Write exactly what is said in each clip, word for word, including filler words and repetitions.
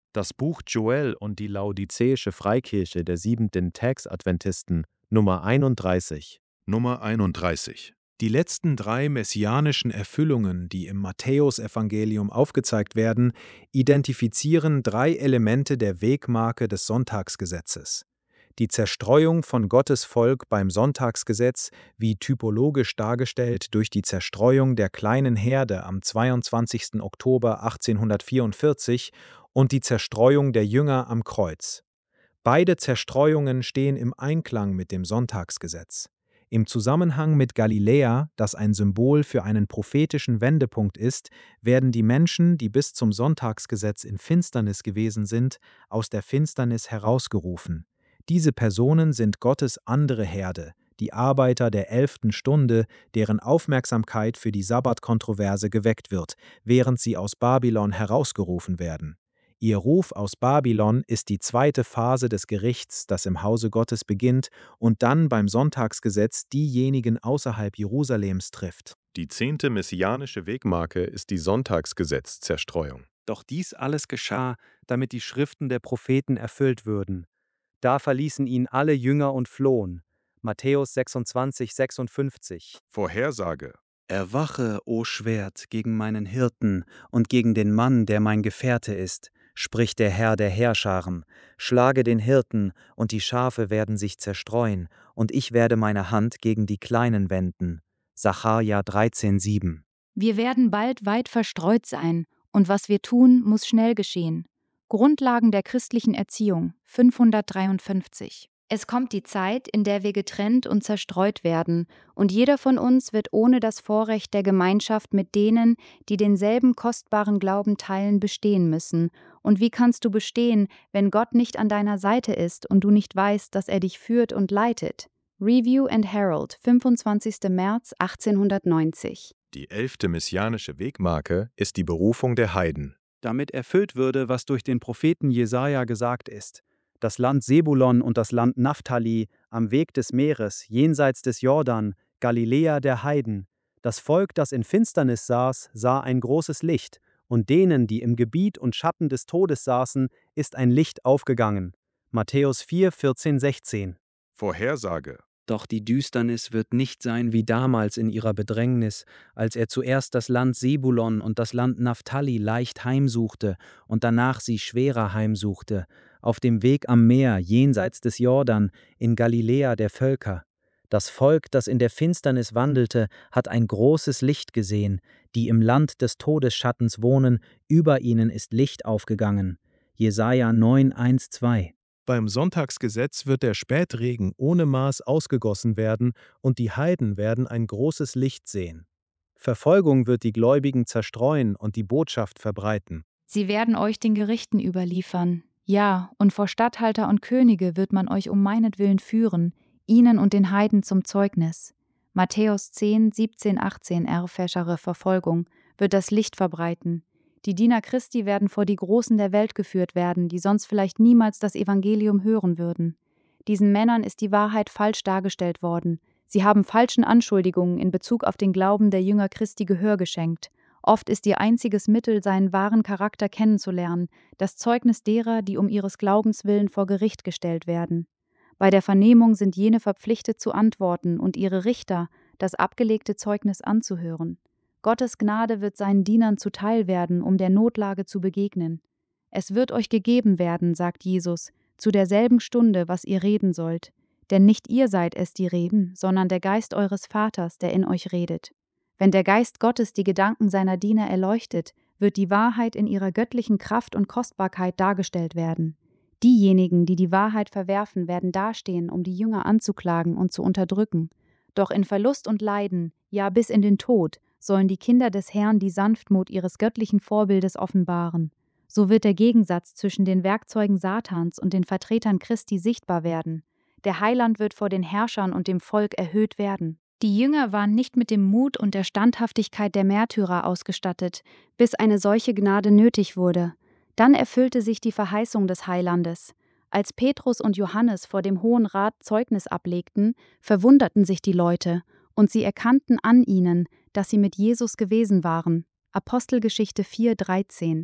Das Buch Joel und die Laodizäische Freikirche der Siebenten-Tags-Adventisten, Nummer einunddreißig. Nummer einunddreißig. Die letzten drei messianischen Erfüllungen, die im Matthäusevangelium aufgezeigt werden, identifizieren drei Elemente der Wegmarke des Sonntagsgesetzes. Die Zerstreuung von Gottes Volk beim Sonntagsgesetz, wie typologisch dargestellt durch die Zerstreuung der kleinen Herde am zweiundzwanzigsten Oktober achtzehnhundertvierundvierzig, und die Zerstreuung der Jünger am Kreuz. Beide Zerstreuungen stehen im Einklang mit dem Sonntagsgesetz. Im Zusammenhang mit Galiläa, das ein Symbol für einen prophetischen Wendepunkt ist, werden die Menschen, die bis zum Sonntagsgesetz in Finsternis gewesen sind, aus der Finsternis herausgerufen. Diese Personen sind Gottes andere Herde, die Arbeiter der elften Stunde, deren Aufmerksamkeit für die Sabbatkontroverse geweckt wird, während sie aus Babylon herausgerufen werden. Ihr Ruf aus Babylon ist die zweite Phase des Gerichts, das im Hause Gottes beginnt und dann beim Sonntagsgesetz diejenigen außerhalb Jerusalems trifft. Die zehnte messianische Wegmarke ist die Sonntagsgesetz-Zerstreuung. Doch dies alles geschah, damit die Schriften der Propheten erfüllt würden. Da verließen ihn alle Jünger und flohen. Matthäus sechsundzwanzig, sechsundfünfzig. Vorhersage. Erwache, o Schwert, gegen meinen Hirten und gegen den Mann, der mein Gefährte ist, spricht der Herr der Heerscharen. Schlage den Hirten, und die Schafe werden sich zerstreuen, und ich werde meine Hand gegen die Kleinen wenden. Sacharja dreizehn, sieben. Wir werden bald weit verstreut sein, und was wir tun, muss schnell geschehen. Grundlagen der christlichen Erziehung, fünfhundertdreiundfünfzig. Es kommt die Zeit, in der wir getrennt und zerstreut werden, und jeder von uns wird ohne das Vorrecht der Gemeinschaft mit denen, die denselben kostbaren Glauben teilen, bestehen müssen. Und wie kannst du bestehen, wenn Gott nicht an deiner Seite ist und du nicht weißt, dass er dich führt und leitet? Review and Herald, fünfundzwanzigster März achtzehnhundertneunzig. Die elfte messianische Wegmarke ist die Berufung der Heiden. Damit erfüllt würde, was durch den Propheten Jesaja gesagt ist. Das Land Sebulon und das Land Naphtali, am Weg des Meeres, jenseits des Jordan, Galiläa der Heiden. Das Volk, das in Finsternis saß, sah ein großes Licht, und denen, die im Gebiet und Schatten des Todes saßen, ist ein Licht aufgegangen. Matthäus vier, vierzehn, sechzehn. Vorhersage. Doch die Düsternis wird nicht sein wie damals in ihrer Bedrängnis, als er zuerst das Land Sebulon und das Land Naphtali leicht heimsuchte und danach sie schwerer heimsuchte, auf dem Weg am Meer jenseits des Jordan, in Galiläa der Völker. Das Volk, das in der Finsternis wandelte, hat ein großes Licht gesehen, die im Land des Todesschattens wohnen, über ihnen ist Licht aufgegangen. Jesaja neun, eins, zwei. Beim Sonntagsgesetz wird der Spätregen ohne Maß ausgegossen werden und die Heiden werden ein großes Licht sehen. Verfolgung wird die Gläubigen zerstreuen und die Botschaft verbreiten. Sie werden euch den Gerichten überliefern. Ja, und vor Statthalter und Könige wird man euch um meinetwillen führen, ihnen und den Heiden zum Zeugnis. Matthäus zehn, siebzehn, achtzehn, erbfäschere Verfolgung, wird das Licht verbreiten. Die Diener Christi werden vor die Großen der Welt geführt werden, die sonst vielleicht niemals das Evangelium hören würden. Diesen Männern ist die Wahrheit falsch dargestellt worden. Sie haben falschen Anschuldigungen in Bezug auf den Glauben der Jünger Christi Gehör geschenkt. Oft ist ihr einziges Mittel, seinen wahren Charakter kennenzulernen, das Zeugnis derer, die um ihres Glaubens willen vor Gericht gestellt werden. Bei der Vernehmung sind jene verpflichtet zu antworten und ihre Richter, das abgelegte Zeugnis anzuhören. Gottes Gnade wird seinen Dienern zuteil werden, um der Notlage zu begegnen. Es wird euch gegeben werden, sagt Jesus, zu derselben Stunde, was ihr reden sollt. Denn nicht ihr seid es, die reden, sondern der Geist eures Vaters, der in euch redet. Wenn der Geist Gottes die Gedanken seiner Diener erleuchtet, wird die Wahrheit in ihrer göttlichen Kraft und Kostbarkeit dargestellt werden. Diejenigen, die die Wahrheit verwerfen, werden dastehen, um die Jünger anzuklagen und zu unterdrücken. Doch in Verlust und Leiden, ja bis in den Tod, sollen die Kinder des Herrn die Sanftmut ihres göttlichen Vorbildes offenbaren. So wird der Gegensatz zwischen den Werkzeugen Satans und den Vertretern Christi sichtbar werden. Der Heiland wird vor den Herrschern und dem Volk erhöht werden. Die Jünger waren nicht mit dem Mut und der Standhaftigkeit der Märtyrer ausgestattet, bis eine solche Gnade nötig wurde. Dann erfüllte sich die Verheißung des Heilandes. Als Petrus und Johannes vor dem Hohen Rat Zeugnis ablegten, verwunderten sich die Leute, und sie erkannten an ihnen, dass sie mit Jesus gewesen waren. Apostelgeschichte vier, dreizehn.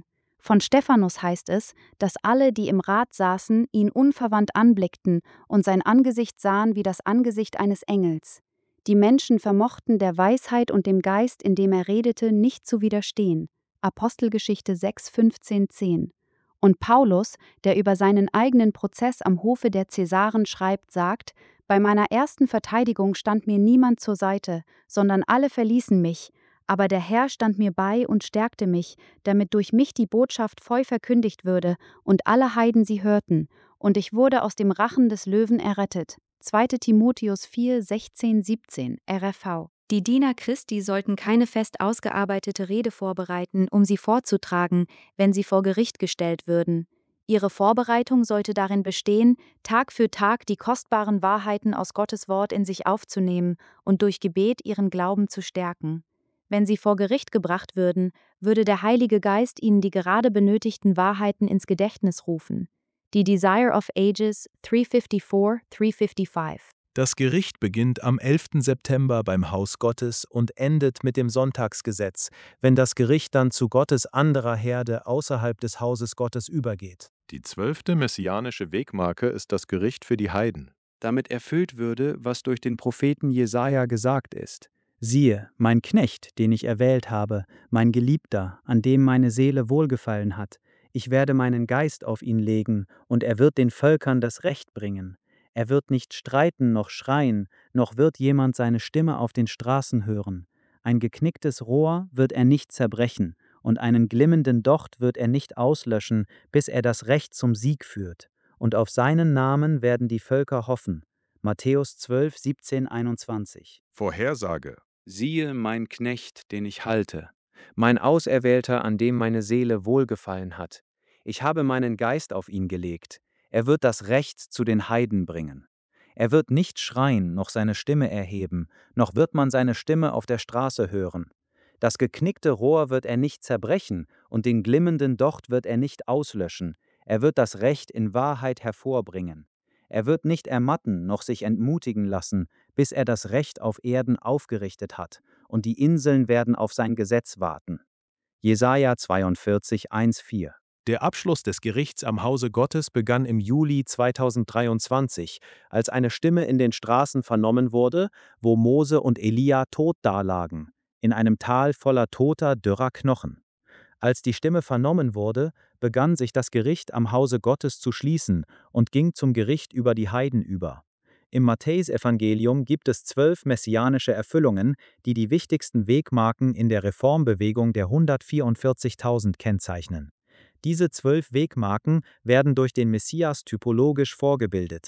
Von Stephanus heißt es, dass alle, die im Rat saßen, ihn unverwandt anblickten und sein Angesicht sahen wie das Angesicht eines Engels. Die Menschen vermochten der Weisheit und dem Geist, in dem er redete, nicht zu widerstehen. Apostelgeschichte sechs, fünfzehn, zehn. Und Paulus, der über seinen eigenen Prozess am Hofe der Cäsaren schreibt, sagt: Bei meiner ersten Verteidigung stand mir niemand zur Seite, sondern alle verließen mich, aber der Herr stand mir bei und stärkte mich, damit durch mich die Botschaft voll verkündigt würde und alle Heiden sie hörten, und ich wurde aus dem Rachen des Löwen errettet. zweiter Timotheus vier, sechzehn, siebzehn, R F V. Die Diener Christi sollten keine fest ausgearbeitete Rede vorbereiten, um sie vorzutragen, wenn sie vor Gericht gestellt würden. Ihre Vorbereitung sollte darin bestehen, Tag für Tag die kostbaren Wahrheiten aus Gottes Wort in sich aufzunehmen und durch Gebet ihren Glauben zu stärken. Wenn sie vor Gericht gebracht würden, würde der Heilige Geist ihnen die gerade benötigten Wahrheiten ins Gedächtnis rufen. Die Desire of Ages dreihundertvierundfünfzig, dreihundertfünfundfünfzig. Das Gericht beginnt am elften September beim Haus Gottes und endet mit dem Sonntagsgesetz, wenn das Gericht dann zu Gottes anderer Herde außerhalb des Hauses Gottes übergeht. Die zwölfte messianische Wegmarke ist das Gericht für die Heiden. Damit erfüllt würde, was durch den Propheten Jesaja gesagt ist. Siehe, mein Knecht, den ich erwählt habe, mein Geliebter, an dem meine Seele wohlgefallen hat. Ich werde meinen Geist auf ihn legen, und er wird den Völkern das Recht bringen. Er wird nicht streiten noch schreien, noch wird jemand seine Stimme auf den Straßen hören. Ein geknicktes Rohr wird er nicht zerbrechen, und einen glimmenden Docht wird er nicht auslöschen, bis er das Recht zum Sieg führt. Und auf seinen Namen werden die Völker hoffen. Matthäus zwölf, siebzehn, einundzwanzig. Vorhersage. Siehe mein Knecht, den ich halte, mein Auserwählter, an dem meine Seele wohlgefallen hat. Ich habe meinen Geist auf ihn gelegt. Er wird das Recht zu den Heiden bringen. Er wird nicht schreien, noch seine Stimme erheben, noch wird man seine Stimme auf der Straße hören. Das geknickte Rohr wird er nicht zerbrechen, und den glimmenden Docht wird er nicht auslöschen. Er wird das Recht in Wahrheit hervorbringen. Er wird nicht ermatten, noch sich entmutigen lassen, bis er das Recht auf Erden aufgerichtet hat, und die Inseln werden auf sein Gesetz warten. Jesaja zweiundvierzig, eins, vier. Der Abschluss des Gerichts am Hause Gottes begann im Juli zweitausenddreiundzwanzig, als eine Stimme in den Straßen vernommen wurde, wo Mose und Elia tot dalagen, in einem Tal voller toter, dürrer Knochen. Als die Stimme vernommen wurde, begann sich das Gericht am Hause Gottes zu schließen und ging zum Gericht über die Heiden über. Im Matthäusevangelium gibt es zwölf messianische Erfüllungen, die die wichtigsten Wegmarken in der Reformbewegung der hundertvierundvierzigtausend kennzeichnen. Diese zwölf Wegmarken werden durch den Messias typologisch vorgebildet.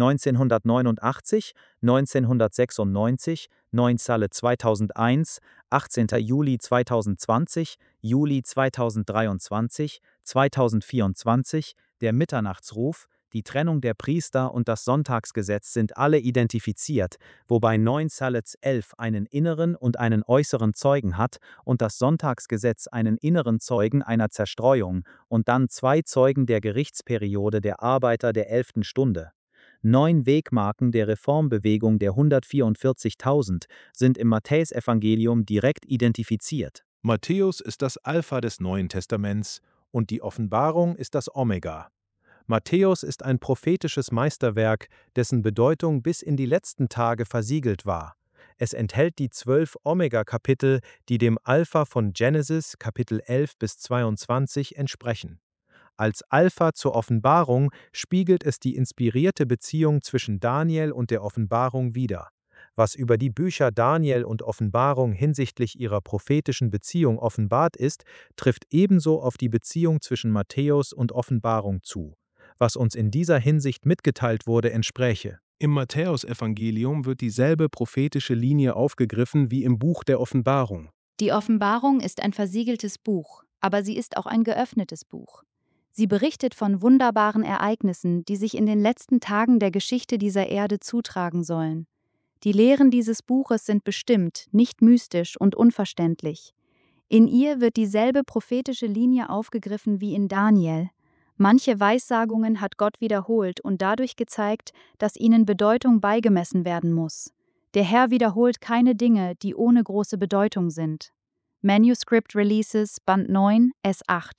neunzehnhundertneunundachtzig, neunzehnhundertsechsundneunzig, neun Salle zweitausendeins, achtzehnter Juli zweitausendzwanzig, Juli zweitausenddreiundzwanzig, zweitausendvierundzwanzig, der Mitternachtsruf, die Trennung der Priester und das Sonntagsgesetz sind alle identifiziert, wobei neun Salets elf einen inneren und einen äußeren Zeugen hat und das Sonntagsgesetz einen inneren Zeugen einer Zerstreuung und dann zwei Zeugen der Gerichtsperiode der Arbeiter der elften Stunde. Neun Wegmarken der Reformbewegung der hundertvierundvierzigtausend sind im Matthäusevangelium direkt identifiziert. Matthäus ist das Alpha des Neuen Testaments und die Offenbarung ist das Omega. Matthäus ist ein prophetisches Meisterwerk, dessen Bedeutung bis in die letzten Tage versiegelt war. Es enthält die zwölf Omega-Kapitel, die dem Alpha von Genesis, Kapitel elf bis zweiundzwanzig, entsprechen. Als Alpha zur Offenbarung spiegelt es die inspirierte Beziehung zwischen Daniel und der Offenbarung wider. Was über die Bücher Daniel und Offenbarung hinsichtlich ihrer prophetischen Beziehung offenbart ist, trifft ebenso auf die Beziehung zwischen Matthäus und Offenbarung zu. Was uns in dieser Hinsicht mitgeteilt wurde, entspräche. Im Matthäusevangelium wird dieselbe prophetische Linie aufgegriffen wie im Buch der Offenbarung. Die Offenbarung ist ein versiegeltes Buch, aber sie ist auch ein geöffnetes Buch. Sie berichtet von wunderbaren Ereignissen, die sich in den letzten Tagen der Geschichte dieser Erde zutragen sollen. Die Lehren dieses Buches sind bestimmt, nicht mystisch und unverständlich. In ihr wird dieselbe prophetische Linie aufgegriffen wie in Daniel. Manche Weissagungen hat Gott wiederholt und dadurch gezeigt, dass ihnen Bedeutung beigemessen werden muss. Der Herr wiederholt keine Dinge, die ohne große Bedeutung sind. Manuscript Releases, Band neun, S acht.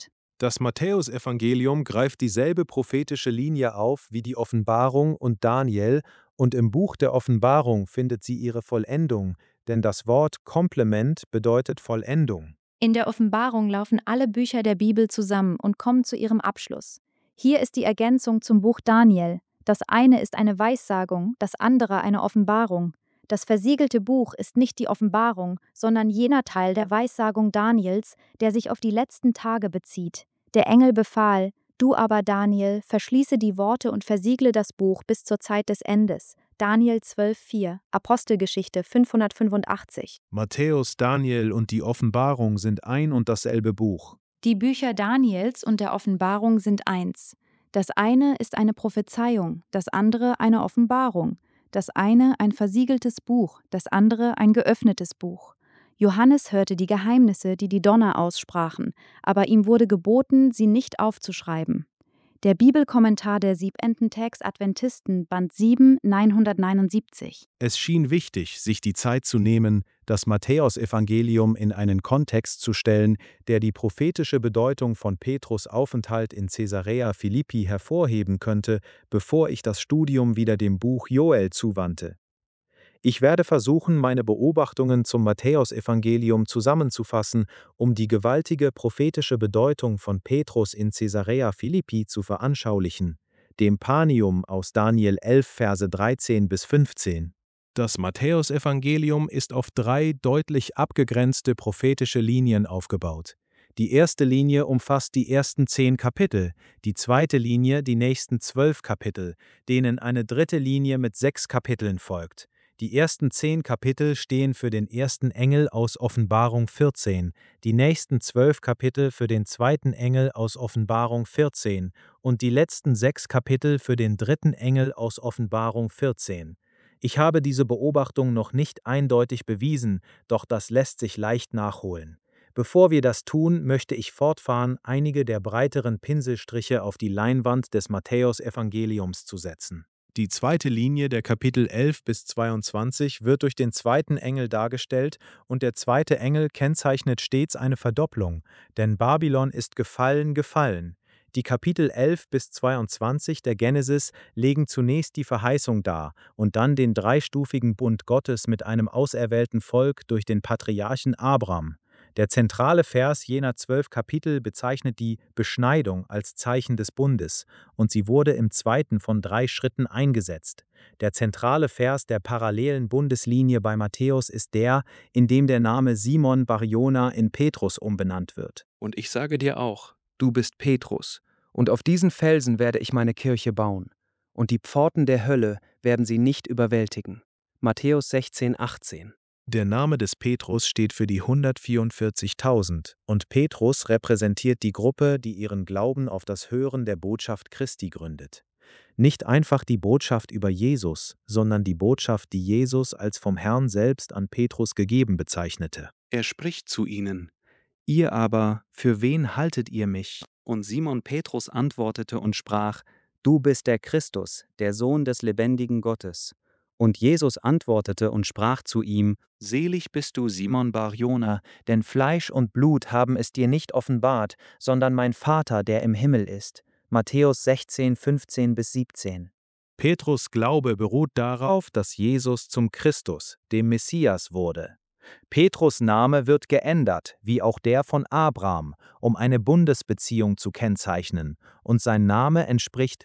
Das Matthäusevangelium greift dieselbe prophetische Linie auf wie die Offenbarung und Daniel, und im Buch der Offenbarung findet sie ihre Vollendung, denn das Wort Komplement bedeutet Vollendung. In der Offenbarung laufen alle Bücher der Bibel zusammen und kommen zu ihrem Abschluss. Hier ist die Ergänzung zum Buch Daniel. Das eine ist eine Weissagung, das andere eine Offenbarung. Das versiegelte Buch ist nicht die Offenbarung, sondern jener Teil der Weissagung Daniels, der sich auf die letzten Tage bezieht. Der Engel befahl: Du aber, Daniel, verschließe die Worte und versiegle das Buch bis zur Zeit des Endes. Daniel zwölf vier, Apostelgeschichte fünfhundertfünfundachtzig. Matthäus, Daniel und die Offenbarung sind ein und dasselbe Buch. Die Bücher Daniels und der Offenbarung sind eins. Das eine ist eine Prophezeiung, das andere eine Offenbarung. Das eine ein versiegeltes Buch, das andere ein geöffnetes Buch. Johannes hörte die Geheimnisse, die die Donner aussprachen, aber ihm wurde geboten, sie nicht aufzuschreiben. Der Bibelkommentar der Siebenten-Tags Adventisten, Band sieben, neunhundertneunundsiebzig. Es schien wichtig, sich die Zeit zu nehmen, das Matthäusevangelium in einen Kontext zu stellen, der die prophetische Bedeutung von Petrus' Aufenthalt in Caesarea Philippi hervorheben könnte, bevor ich das Studium wieder dem Buch Joel zuwandte. Ich werde versuchen, meine Beobachtungen zum Matthäusevangelium zusammenzufassen, um die gewaltige prophetische Bedeutung von Petrus in Caesarea Philippi zu veranschaulichen, dem Panium aus Daniel elf, Verse dreizehn bis fünfzehn. Das Matthäusevangelium ist auf drei deutlich abgegrenzte prophetische Linien aufgebaut. Die erste Linie umfasst die ersten zehn Kapitel, die zweite Linie die nächsten zwölf Kapitel, denen eine dritte Linie mit sechs Kapiteln folgt. Die ersten zehn Kapitel stehen für den ersten Engel aus Offenbarung vierzehn, die nächsten zwölf Kapitel für den zweiten Engel aus Offenbarung vierzehn und die letzten sechs Kapitel für den dritten Engel aus Offenbarung vierzehn. Ich habe diese Beobachtung noch nicht eindeutig bewiesen, doch das lässt sich leicht nachholen. Bevor wir das tun, möchte ich fortfahren, einige der breiteren Pinselstriche auf die Leinwand des Matthäusevangeliums zu setzen. Die zweite Linie der Kapitel elf bis zweiundzwanzig wird durch den zweiten Engel dargestellt, und der zweite Engel kennzeichnet stets eine Verdopplung, denn Babylon ist gefallen, gefallen. Die Kapitel elf bis zweiundzwanzig der Genesis legen zunächst die Verheißung dar und dann den dreistufigen Bund Gottes mit einem auserwählten Volk durch den Patriarchen Abraham. Der zentrale Vers jener zwölf Kapitel bezeichnet die Beschneidung als Zeichen des Bundes, und sie wurde im zweiten von drei Schritten eingesetzt. Der zentrale Vers der parallelen Bundeslinie bei Matthäus ist der, in dem der Name Simon Bar-Jona in Petrus umbenannt wird. Und ich sage dir auch, du bist Petrus, und auf diesen Felsen werde ich meine Kirche bauen, und die Pforten der Hölle werden sie nicht überwältigen. Matthäus sechzehn, achtzehn. Der Name des Petrus steht für die hundertvierundvierzigtausend, und Petrus repräsentiert die Gruppe, die ihren Glauben auf das Hören der Botschaft Christi gründet. Nicht einfach die Botschaft über Jesus, sondern die Botschaft, die Jesus als vom Herrn selbst an Petrus gegeben bezeichnete. Er spricht zu ihnen: Ihr aber, für wen haltet ihr mich? Und Simon Petrus antwortete und sprach: Du bist der Christus, der Sohn des lebendigen Gottes. Und Jesus antwortete und sprach zu ihm: Selig bist du, Simon Bar-Jona, denn Fleisch und Blut haben es dir nicht offenbart, sondern mein Vater, der im Himmel ist. Matthäus sechzehn, fünfzehn bis siebzehn. Petrus' Glaube beruht darauf, dass Jesus zum Christus, dem Messias, wurde. Petrus' Name wird geändert, wie auch der von Abraham, um eine Bundesbeziehung zu kennzeichnen, und sein Name entspricht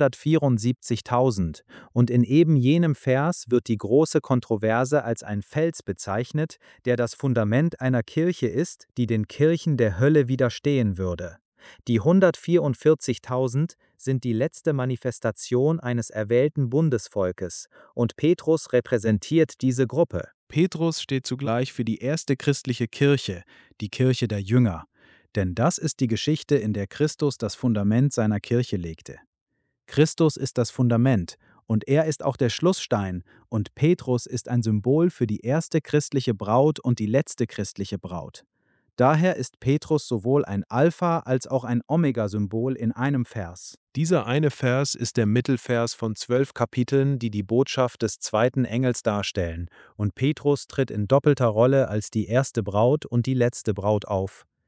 vierhundertvierundsiebzigtausend, und in eben jenem Vers wird die große Kontroverse als ein Fels bezeichnet, der das Fundament einer Kirche ist, die den Kirchen der Hölle widerstehen würde. Die hundertvierundvierzigtausend sind die letzte Manifestation eines erwählten Bundesvolkes, und Petrus repräsentiert diese Gruppe. Petrus steht zugleich für die erste christliche Kirche, die Kirche der Jünger, denn das ist die Geschichte, in der Christus das Fundament seiner Kirche legte. Christus ist das Fundament, und er ist auch der Schlussstein, und Petrus ist ein Symbol für die erste christliche Braut und die letzte christliche Braut. Daher ist Petrus sowohl ein Alpha- als auch ein Omega-Symbol in einem Vers. Dieser eine Vers ist der Mittelvers von zwölf Kapiteln, die die Botschaft des zweiten Engels darstellen, und Petrus tritt in doppelter Rolle als die erste Braut und die letzte Braut auf.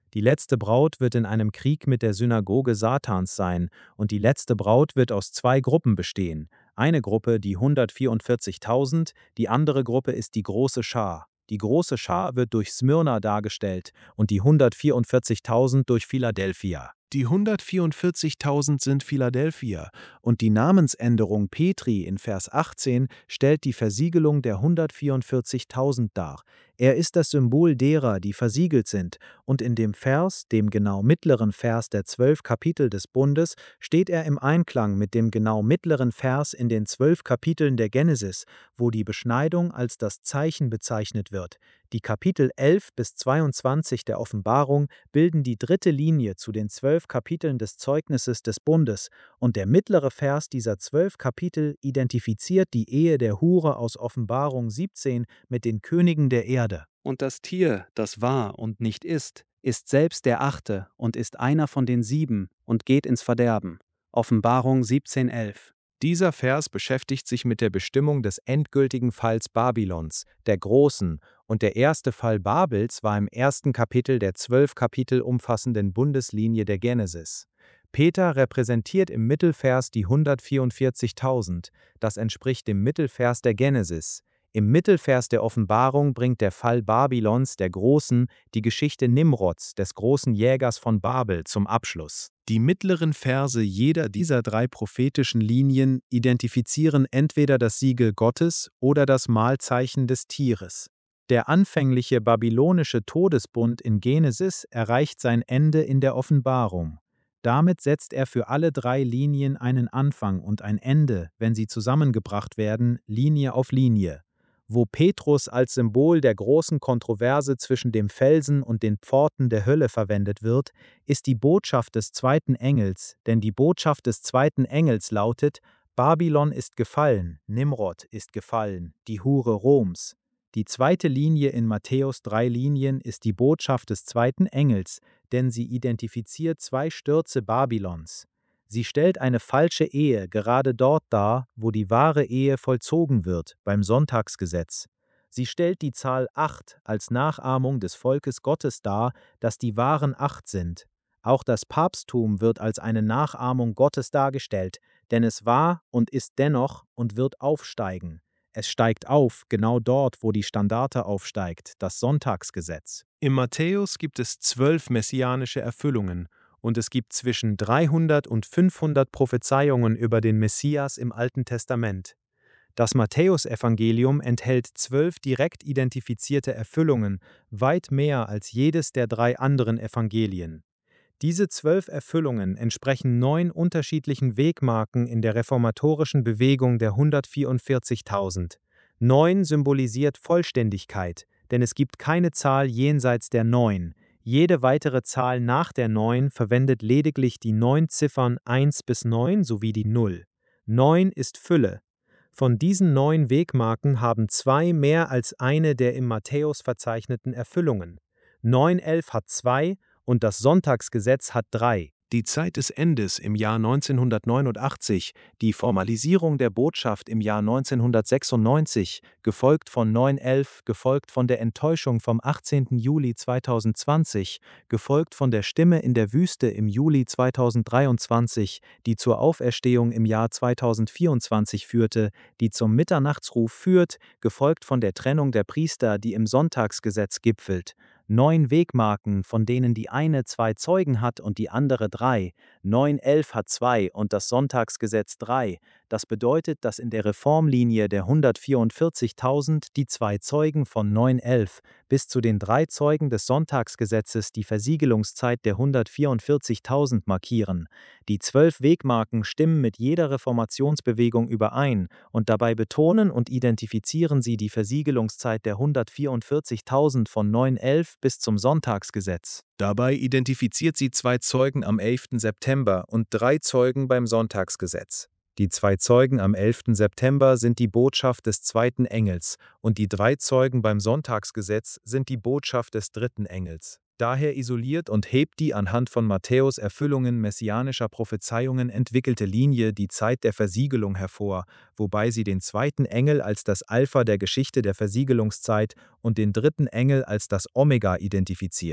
Die letzte Braut wird in einem Krieg mit der Synagoge Satans sein, und die letzte Braut wird aus zwei Gruppen bestehen. Eine Gruppe, die hundertvierundvierzigtausend, die andere Gruppe ist die große Schar. Die große Schar wird durch Smyrna dargestellt und die hundertvierundvierzigtausend durch Philadelphia. Die hundertvierundvierzigtausend sind Philadelphia, und die Namensänderung Petri in Vers achtzehn stellt die Versiegelung der hundertvierundvierzigtausend dar. Er ist das Symbol derer, die versiegelt sind, und in dem Vers, dem genau mittleren Vers der zwölf Kapitel des Bundes, steht er im Einklang mit dem genau mittleren Vers in den zwölf Kapiteln der Genesis, wo die Beschneidung als das Zeichen bezeichnet wird. Die Kapitel elf bis zweiundzwanzig der Offenbarung bilden die dritte Linie zu den zwölf Kapiteln des Zeugnisses des Bundes, und der mittlere Vers dieser zwölf Kapitel identifiziert die Ehe der Hure aus Offenbarung siebzehn mit den Königen der Erde. Und das Tier, das war und nicht ist, ist selbst der Achte und ist einer von den sieben und geht ins Verderben. Offenbarung siebzehn elf. Dieser Vers beschäftigt sich mit der Bestimmung des endgültigen Falls Babylons, der Großen, und der erste Fall Babels war im ersten Kapitel der zwölf Kapitel umfassenden Bundeslinie der Genesis. Peter repräsentiert im Mittelvers die hundertvierundvierzigtausend, das entspricht dem Mittelvers der Genesis. Im Mittelvers der Offenbarung bringt der Fall Babylons, der Großen, die Geschichte Nimrods, des großen Jägers von Babel, zum Abschluss. Die mittleren Verse jeder dieser drei prophetischen Linien identifizieren entweder das Siegel Gottes oder das Mahlzeichen des Tieres. Der anfängliche babylonische Todesbund in Genesis erreicht sein Ende in der Offenbarung. Damit setzt er für alle drei Linien einen Anfang und ein Ende, wenn sie zusammengebracht werden, Linie auf Linie. Wo Petrus als Symbol der großen Kontroverse zwischen dem Felsen und den Pforten der Hölle verwendet wird, ist die Botschaft des zweiten Engels, denn die Botschaft des zweiten Engels lautet: Babylon ist gefallen, Nimrod ist gefallen, die Hure Roms. Die zweite Linie in Matthäus drei Linien ist die Botschaft des zweiten Engels, denn sie identifiziert zwei Stürze Babylons. Sie stellt eine falsche Ehe gerade dort dar, wo die wahre Ehe vollzogen wird, beim Sonntagsgesetz. Sie stellt die Zahl acht als Nachahmung des Volkes Gottes dar, das die wahren acht sind. Auch das Papsttum wird als eine Nachahmung Gottes dargestellt, denn es war und ist dennoch und wird aufsteigen. Es steigt auf, genau dort, wo die Standarte aufsteigt, das Sonntagsgesetz. Im Matthäus gibt es zwölf messianische Erfüllungen, und es gibt zwischen dreihundert und fünfhundert Prophezeiungen über den Messias im Alten Testament. Das Matthäusevangelium enthält zwölf direkt identifizierte Erfüllungen, weit mehr als jedes der drei anderen Evangelien. Diese zwölf Erfüllungen entsprechen neun unterschiedlichen Wegmarken in der reformatorischen Bewegung der hundertvierundvierzigtausend. Neun symbolisiert Vollständigkeit, denn es gibt keine Zahl jenseits der neun. Jede weitere Zahl nach der neun verwendet lediglich die neun Ziffern eins bis neun sowie die null. neun ist Fülle. Von diesen neun Wegmarken haben zwei mehr als eine der im Matthäus verzeichneten Erfüllungen. neun elf hat zwei und das Sonntagsgesetz hat drei. Die Zeit des Endes im Jahr neunzehnhundertneunundachtzig, die Formalisierung der Botschaft im Jahr neunzehnhundertsechsundneunzig, gefolgt von neun elf, gefolgt von der Enttäuschung vom achtzehnten Juli zweitausendzwanzig, gefolgt von der Stimme in der Wüste im Juli zweitausenddreiundzwanzig, die zur Auferstehung im Jahr zweitausendvierundzwanzig führte, die zum Mitternachtsruf führt, gefolgt von der Trennung der Priester, die im Sonntagsgesetz gipfelt. Neun Wegmarken, von denen die eine zwei Zeugen hat und die andere drei. neun elf hat zwei und das Sonntagsgesetz drei. Das bedeutet, dass in der Reformlinie der hundertvierundvierzigtausend die zwei Zeugen von neun elf bis zu den drei Zeugen des Sonntagsgesetzes die Versiegelungszeit der hundertvierundvierzigtausend markieren. Die zwölf Wegmarken stimmen mit jeder Reformationsbewegung überein und dabei betonen und identifizieren sie die Versiegelungszeit der hundertvierundvierzigtausend von neun elf bis zum Sonntagsgesetz. Dabei identifiziert sie zwei Zeugen am elften September und drei Zeugen beim Sonntagsgesetz. Die zwei Zeugen am elften September sind die Botschaft des zweiten Engels und die drei Zeugen beim Sonntagsgesetz sind die Botschaft des dritten Engels. Daher isoliert und hebt die anhand von Matthäus Erfüllungen messianischer Prophezeiungen entwickelte Linie die Zeit der Versiegelung hervor, wobei sie den zweiten Engel als das Alpha der Geschichte der Versiegelungszeit und den dritten Engel als das Omega identifiziert.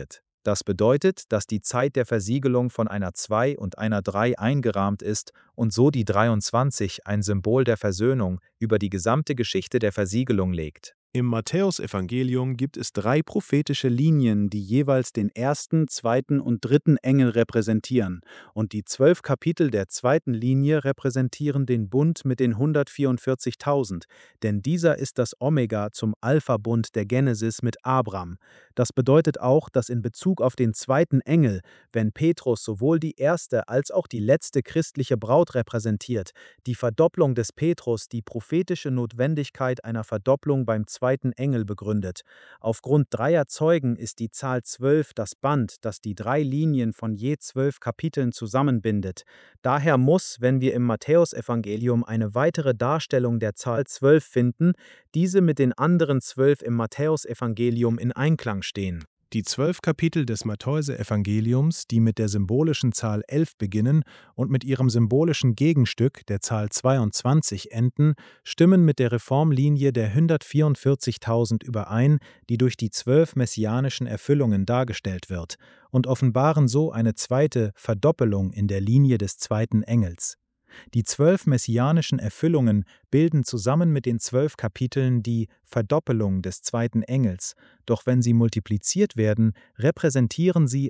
Das bedeutet, dass die Zeit der Versiegelung von einer zwei und einer drei eingerahmt ist und so die dreiundzwanzig ein Symbol der Versöhnung über die gesamte Geschichte der Versiegelung legt. Im Matthäusevangelium gibt es drei prophetische Linien, die jeweils den ersten, zweiten und dritten Engel repräsentieren, und die zwölf Kapitel der zweiten Linie repräsentieren den Bund mit den hundertvierundvierzigtausend, denn dieser ist das Omega zum Alpha-Bund der Genesis mit Abram. Das bedeutet auch, dass in Bezug auf den zweiten Engel, wenn Petrus sowohl die erste als auch die letzte christliche Braut repräsentiert, die Verdopplung des Petrus die prophetische Notwendigkeit einer Verdopplung beim zweiten Engel begründet. Aufgrund dreier Zeugen ist die Zahl zwölf das Band, das die drei Linien von je zwölf Kapiteln zusammenbindet. Daher muss, wenn wir im Matthäusevangelium eine weitere Darstellung der Zahl zwölf finden, diese mit den anderen zwölf im Matthäusevangelium in Einklang stehen. Die zwölf Kapitel des Matthäusevangeliums, die mit der symbolischen Zahl elf beginnen und mit ihrem symbolischen Gegenstück, der Zahl zweiundzwanzig, enden, stimmen mit der Reformlinie der hundertvierundvierzigtausend überein, die durch die zwölf messianischen Erfüllungen dargestellt wird, und offenbaren so eine zweite Verdoppelung in der Linie des zweiten Engels. Die zwölf messianischen Erfüllungen bilden zusammen mit den zwölf Kapiteln die Verdoppelung des zweiten Engels, doch wenn sie multipliziert werden, repräsentieren sie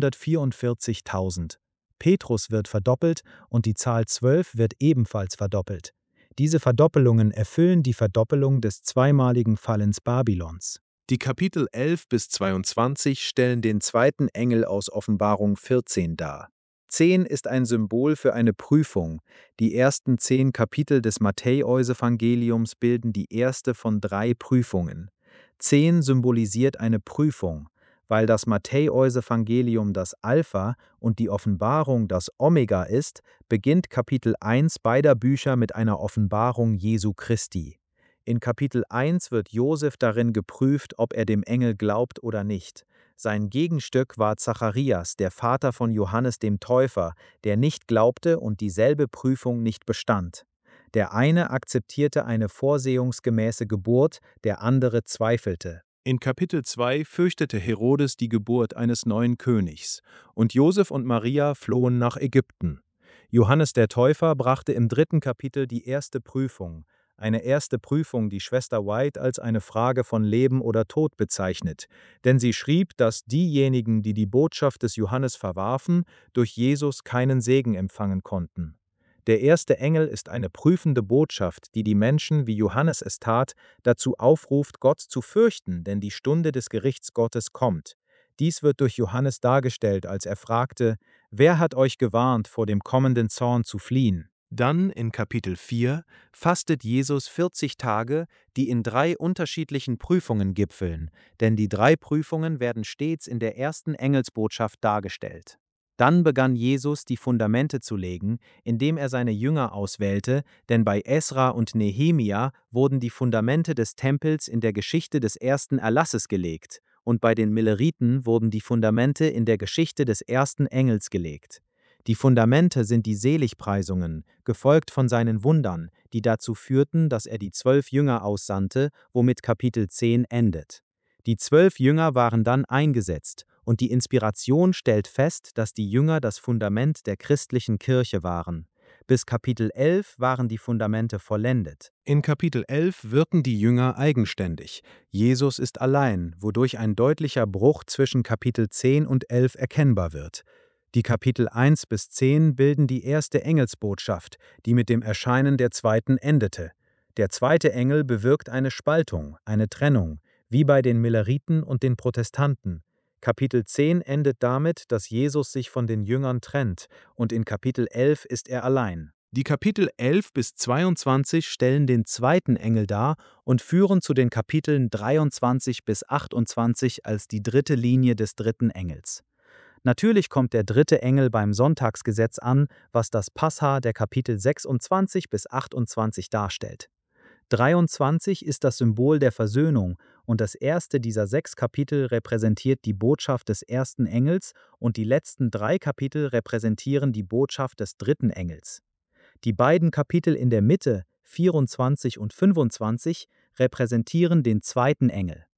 hundertvierundvierzigtausend. Petrus wird verdoppelt und die Zahl zwölf wird ebenfalls verdoppelt. Diese Verdoppelungen erfüllen die Verdoppelung des zweimaligen Fallens Babylons. Die Kapitel elf bis zweiundzwanzig stellen den zweiten Engel aus Offenbarung vierzehn dar. zehn ist ein Symbol für eine Prüfung. Die ersten zehn Kapitel des Matthäusevangeliums bilden die erste von drei Prüfungen. zehn symbolisiert eine Prüfung. Weil das Matthäusevangelium das Alpha und die Offenbarung das Omega ist, beginnt Kapitel eins beider Bücher mit einer Offenbarung Jesu Christi. In Kapitel eins wird Josef darin geprüft, ob er dem Engel glaubt oder nicht. Sein Gegenstück war Zacharias, der Vater von Johannes dem Täufer, der nicht glaubte und dieselbe Prüfung nicht bestand. Der eine akzeptierte eine vorsehungsgemäße Geburt, der andere zweifelte. In Kapitel zwei fürchtete Herodes die Geburt eines neuen Königs, und Josef und Maria flohen nach Ägypten. Johannes der Täufer brachte im dritten Kapitel die erste Prüfung, eine erste Prüfung, die Schwester White als eine Frage von Leben oder Tod bezeichnet, denn sie schrieb, dass diejenigen, die die Botschaft des Johannes verwarfen, durch Jesus keinen Segen empfangen konnten. Der erste Engel ist eine prüfende Botschaft, die die Menschen, wie Johannes es tat, dazu aufruft, Gott zu fürchten, denn die Stunde des Gerichts Gottes kommt. Dies wird durch Johannes dargestellt, als er fragte: Wer hat euch gewarnt, vor dem kommenden Zorn zu fliehen? Dann, in Kapitel vier, fastet Jesus vierzig Tage, die in drei unterschiedlichen Prüfungen gipfeln, denn die drei Prüfungen werden stets in der ersten Engelsbotschaft dargestellt. Dann begann Jesus, die Fundamente zu legen, indem er seine Jünger auswählte, denn bei Esra und Nehemia wurden die Fundamente des Tempels in der Geschichte des ersten Erlasses gelegt, und bei den Milleriten wurden die Fundamente in der Geschichte des ersten Engels gelegt. Die Fundamente sind die Seligpreisungen, gefolgt von seinen Wundern, die dazu führten, dass er die zwölf Jünger aussandte, womit Kapitel zehn endet. Die zwölf Jünger waren dann eingesetzt, und die Inspiration stellt fest, dass die Jünger das Fundament der christlichen Kirche waren. Bis Kapitel elf waren die Fundamente vollendet. In Kapitel elf wirken die Jünger eigenständig. Jesus ist allein, wodurch ein deutlicher Bruch zwischen Kapitel zehn und elf erkennbar wird. Die Kapitel eins bis zehn bilden die erste Engelsbotschaft, die mit dem Erscheinen der zweiten endete. Der zweite Engel bewirkt eine Spaltung, eine Trennung, wie bei den Milleriten und den Protestanten. Kapitel zehn endet damit, dass Jesus sich von den Jüngern trennt, und in Kapitel elf ist er allein. Die Kapitel elf bis zweiundzwanzig stellen den zweiten Engel dar und führen zu den Kapiteln dreiundzwanzig bis achtundzwanzig als die dritte Linie des dritten Engels. Natürlich kommt der dritte Engel beim Sonntagsgesetz an, was das Passa der Kapitel sechsundzwanzig bis achtundzwanzig darstellt. dreiundzwanzig ist das Symbol der Versöhnung, und das erste dieser sechs Kapitel repräsentiert die Botschaft des ersten Engels und die letzten drei Kapitel repräsentieren die Botschaft des dritten Engels. Die beiden Kapitel in der Mitte, vierundzwanzig und fünfundzwanzig, repräsentieren den zweiten Engel.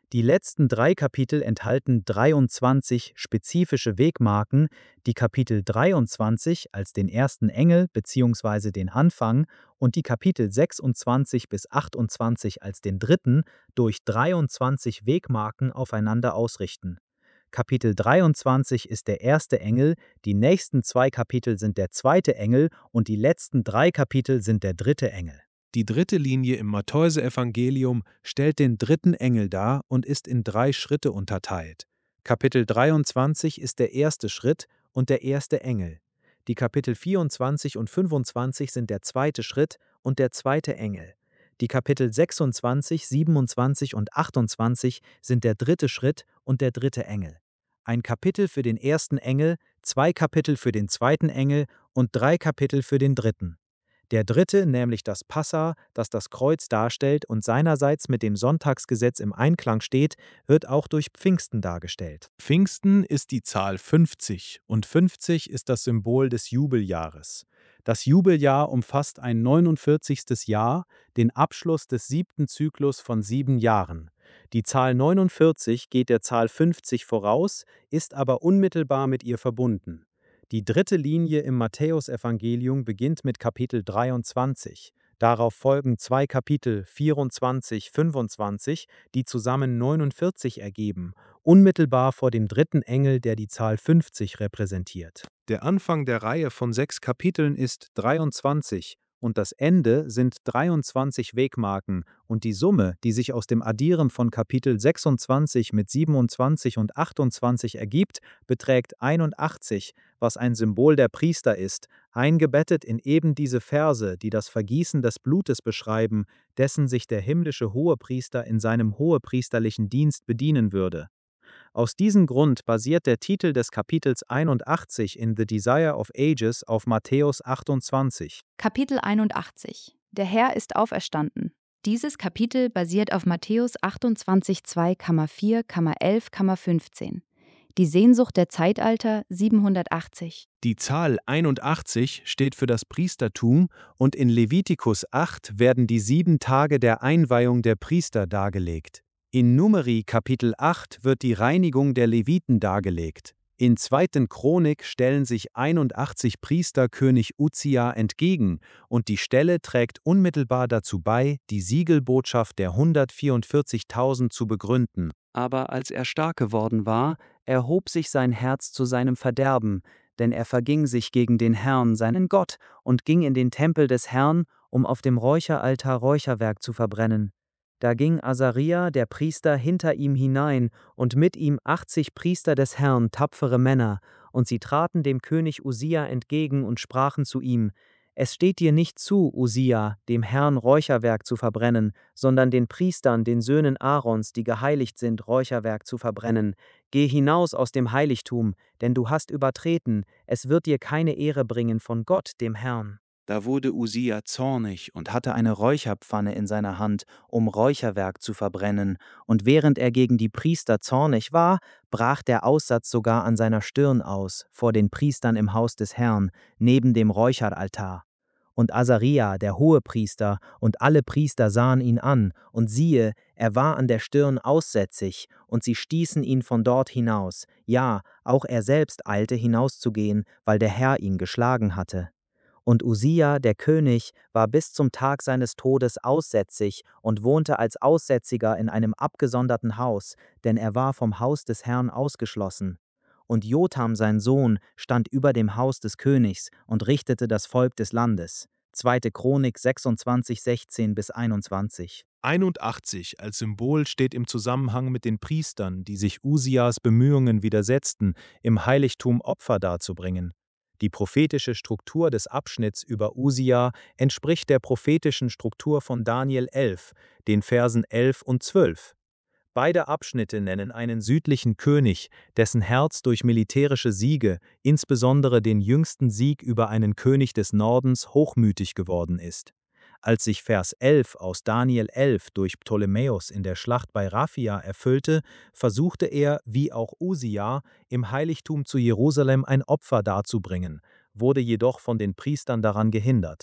Die letzten drei Kapitel enthalten dreiundzwanzig spezifische Wegmarken, die Kapitel dreiundzwanzig als den ersten Engel bzw. den Anfang und die Kapitel sechsundzwanzig bis achtundzwanzig als den dritten durch dreiundzwanzig Wegmarken aufeinander ausrichten. Kapitel dreiundzwanzig ist der erste Engel, die nächsten zwei Kapitel sind der zweite Engel und die letzten drei Kapitel sind der dritte Engel. Die dritte Linie im Matthäusevangelium stellt den dritten Engel dar und ist in drei Schritte unterteilt. Kapitel dreiundzwanzig ist der erste Schritt und der erste Engel. Die Kapitel vierundzwanzig und fünfundzwanzig sind der zweite Schritt und der zweite Engel. Die Kapitel sechsundzwanzig, siebenundzwanzig und achtundzwanzig sind der dritte Schritt und der dritte Engel. Ein Kapitel für den ersten Engel, zwei Kapitel für den zweiten Engel und drei Kapitel für den dritten. Der dritte, nämlich das Passa, das das Kreuz darstellt und seinerseits mit dem Sonntagsgesetz im Einklang steht, wird auch durch Pfingsten dargestellt. Pfingsten ist die Zahl fünfzig und fünfzig ist das Symbol des Jubeljahres. Das Jubeljahr umfasst ein neunundvierzigstes Jahr, den Abschluss des siebten Zyklus von sieben Jahren. Die Zahl neunundvierzig geht der Zahl fünfzig voraus, ist aber unmittelbar mit ihr verbunden. Die dritte Linie im Matthäusevangelium beginnt mit Kapitel dreiundzwanzig. Darauf folgen zwei Kapitel vierundzwanzig, fünfundzwanzig, die zusammen neunundvierzig ergeben, unmittelbar vor dem dritten Engel, der die Zahl fünfzig repräsentiert. Der Anfang der Reihe von sechs Kapiteln ist dreiundzwanzig und das Ende sind dreiundzwanzig Wegmarken und die Summe, die sich aus dem Addieren von Kapitel sechsundzwanzig mit siebenundzwanzig und achtundzwanzig ergibt, beträgt einundachtzig, was ein Symbol der Priester ist, eingebettet in eben diese Verse, die das Vergießen des Blutes beschreiben, dessen sich der himmlische Hohepriester in seinem hohepriesterlichen Dienst bedienen würde. Aus diesem Grund basiert der Titel des Kapitels einundachtzig in The Desire of Ages auf Matthäus achtundzwanzig. Kapitel einundachtzig. Der Herr ist auferstanden. Dieses Kapitel basiert auf Matthäus achtundzwanzig, zwei, vier, elf, fünfzehn. Die Sehnsucht der Zeitalter siebenhundertachtzig. Die Zahl einundachtzig steht für das Priestertum und in Levitikus acht werden die sieben Tage der Einweihung der Priester dargelegt. In Numeri Kapitel acht wird die Reinigung der Leviten dargelegt. In zweiten Chronik stellen sich einundachtzig Priester König Uzia entgegen und die Stelle trägt unmittelbar dazu bei, die Siegelbotschaft der hundertvierundvierzigtausend zu begründen. Aber als er stark geworden war, erhob sich sein Herz zu seinem Verderben, denn er verging sich gegen den Herrn, seinen Gott, und ging in den Tempel des Herrn, um auf dem Räucheraltar Räucherwerk zu verbrennen. Da ging Asaria, der Priester, hinter ihm hinein, und mit ihm achtzig Priester des Herrn, tapfere Männer, und sie traten dem König Usia entgegen und sprachen zu ihm: Es steht dir nicht zu, Usia, dem Herrn Räucherwerk zu verbrennen, sondern den Priestern, den Söhnen Aarons, die geheiligt sind, Räucherwerk zu verbrennen. Geh hinaus aus dem Heiligtum, denn du hast übertreten, es wird dir keine Ehre bringen von Gott, dem Herrn. Da wurde Usia zornig und hatte eine Räucherpfanne in seiner Hand, um Räucherwerk zu verbrennen, und während er gegen die Priester zornig war, brach der Aussatz sogar an seiner Stirn aus, vor den Priestern im Haus des Herrn, neben dem Räucheraltar. Und Asaria, der Hohepriester, und alle Priester sahen ihn an, und siehe, er war an der Stirn aussätzig, und sie stießen ihn von dort hinaus. Ja, auch er selbst eilte hinauszugehen, weil der Herr ihn geschlagen hatte. Und Usia, der König, war bis zum Tag seines Todes aussätzig und wohnte als Aussätziger in einem abgesonderten Haus, denn er war vom Haus des Herrn ausgeschlossen. Und Jotham, sein Sohn, stand über dem Haus des Königs und richtete das Volk des Landes. zweite Chronik sechsundzwanzig, sechzehn bis einundzwanzig. einundachtzig als Symbol steht im Zusammenhang mit den Priestern, die sich Usias Bemühungen widersetzten, im Heiligtum Opfer darzubringen. Die prophetische Struktur des Abschnitts über Usia entspricht der prophetischen Struktur von Daniel elf, den Versen elf und zwölf. Beide Abschnitte nennen einen südlichen König, dessen Herz durch militärische Siege, insbesondere den jüngsten Sieg über einen König des Nordens, hochmütig geworden ist. Als sich Vers elf aus Daniel elf durch Ptolemäus in der Schlacht bei Raphia erfüllte, versuchte er, wie auch Usia, im Heiligtum zu Jerusalem ein Opfer darzubringen, wurde jedoch von den Priestern daran gehindert.